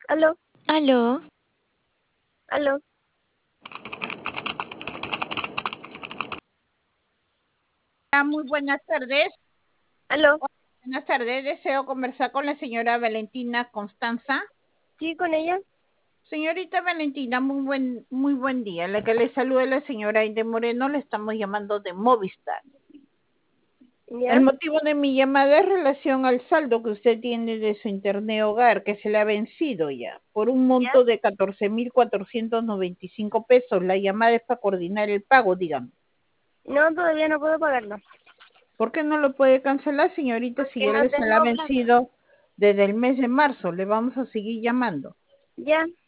Aló, Aló, aló. Muy buenas tardes. Aló. Buenas tardes. Deseo conversar con la señora Valentina Constanza. Sí, con ella. Señorita Valentina, muy buen día. La que le saluda la señora Aide Moreno, le estamos llamando de Movistar. Ya, El motivo de mi llamada es relación al saldo que usted tiene de su internet hogar, que se le ha vencido ya, por un ya. monto de 14.495 pesos. La llamada es para coordinar el pago, dígame. No, todavía no puedo pagarlo. ¿Por qué no lo puede cancelar, señorita, si Porque ya no se le ha tengo plata. vencido desde el mes de marzo? Le vamos a seguir llamando. Ya,